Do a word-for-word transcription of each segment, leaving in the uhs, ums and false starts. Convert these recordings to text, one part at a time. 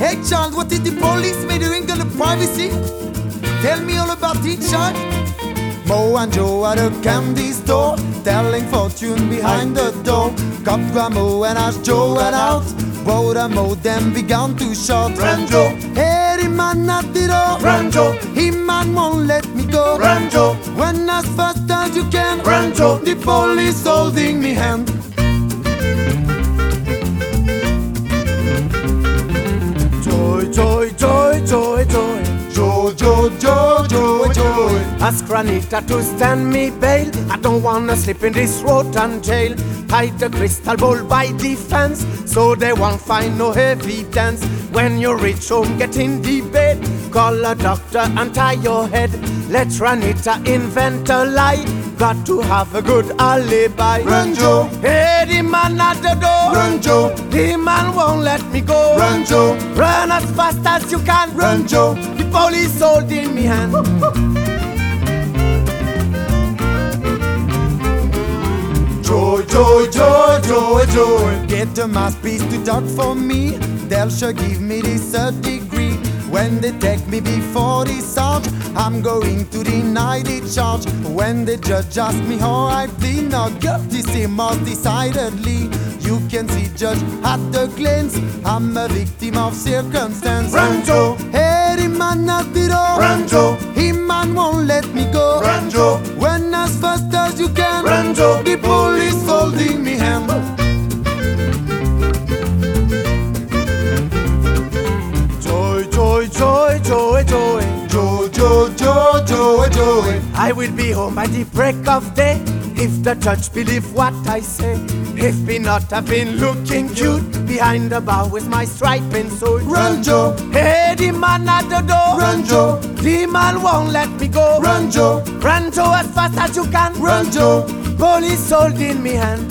Hey child, what did the police make doing in the privacy? Tell me all about it, child. Mo and Joe at a candy store, telling fortune behind the door. Cop grabbed Mo and as Joe went out, both and Mo then began to shout. Run, Joe. Hey, the man at the door. Run, Joe. He man won't let me go. Run, Joe. When as fast as you can. Run, Joe. The police holding me hand. Joy, joy, joy, joy, joy. Joe, Joe, Joe, Joe, Joe. Ask Juanita to stand me bail. I don't wanna slip in this road and jail. Hide the crystal ball by the fence, so they won't find no evidence. When you reach home, get in the bed. Call a doctor and tie your head. Let Juanita invent a lie. Got to have a good alibi. Run, Joe. Hey, the man at the door. Run, Joe. The man won't let me go. Run, Joe. Run as fast as you can. Run, Joe. The police holding me hand. Joy, joy, joy, joy, joy. Get a mouthpiece to talk for me. They'll sure give me this a degree. When they take me before the sarge, I'm going to deny the charge. When the judge asks me how I plead not guilty, say most decidedly. You can see, judge, at the glance, I'm a victim of circumstance. Run, Joe. Hey, the man at the door. Run, Joe. He man won't let me go. Run, Joe. When as fast as you can. Run, Joe. The police holding me hand. Joy, joy, joy, joy, joy. Joe, Joe, Joe, Joe, Joe. I will be home by the break of day, if the judge believe what I say. If me not have been looking cute behind the bar with my striping suit. Run, Joe. Hey, the man at the door. Run, Joe. The man won't let me go. Run, Joe. Run, Joe, as fast as you can. Run, Joe. Police holding me hand.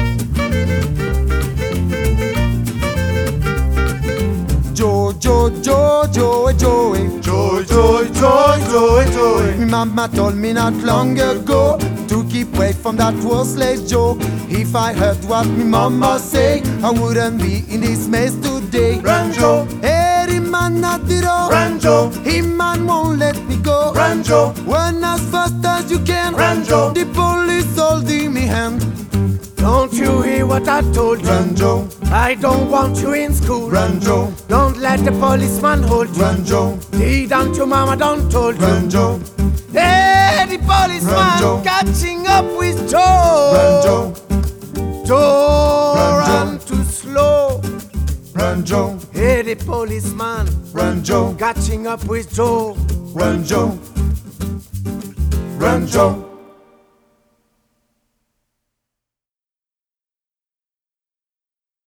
Joe, Joe, Joe, Joe, Joe. Joy, joy, joy, joy, joy. Me mama told me not long ago to keep away from that worthless Joe. If I heard what me mama say, I wouldn't be in this mess today. Run, Joe. Hey, the man at the door. Run, Joe. He man won't let me go. Run, Joe. Run as fast as you can. Run, Joe. The police holding me hand. Don't you hear what I told you? Run, Joe. I don't want you in school. Run, Joe. Don't let the policeman hold you. Run, Joe. He don't your mama don't told you. Run, Joe. Hey, the policeman Run, Joe. catching up with Joe. Run, Joe. Joe, Run, Joe. run too slow. Run, Joe. Hey, the policeman Run, Joe. catching up with Joe. Run, Joe. Run, Joe.